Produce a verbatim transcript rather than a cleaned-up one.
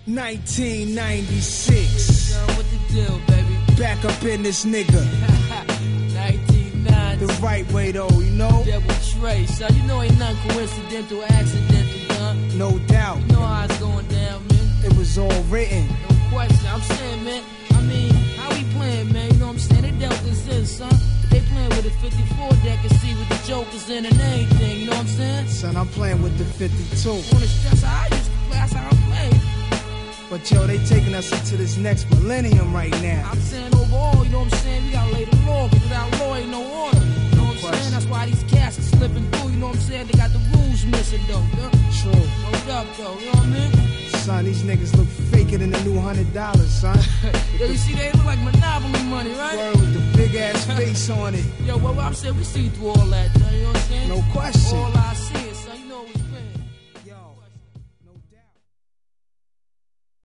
nineteen ninety-six. Yo, what the deal, baby? Back up in this nigga. nineteen ninety. The right way though, you know? Devil Trey, son. You know ain't nothing coincidental, accidental, done. No doubt. You know how it's going down, man. It was all written. No question. I'm saying, man. I mean, how we playing, man? You know what I'm saying? They dealt this in, son. They playing with a fifty-four deck and see what the jokers in and everything. You know what I'm saying? Son, I'm playing with the fifty-two. Wanna stress how I used to play? That's how I play. But yo, they taking us into this next millennium right now. I'm saying overall, you know what I'm saying? We gotta lay the law, cause without law ain't no order. You know what I'm Question. saying? That's why these cats are slipping through, you know what I'm saying? They got the rules missing though, yeah? True. Hold up though, you know what I mean? Son, these niggas look faker than the new hundred dollars, son. Yo, you see, they look like Monopoly money, right? Word with the big ass face on it. Yo, well, I'm saying we see through all that, you know what I'm saying? No question. All I see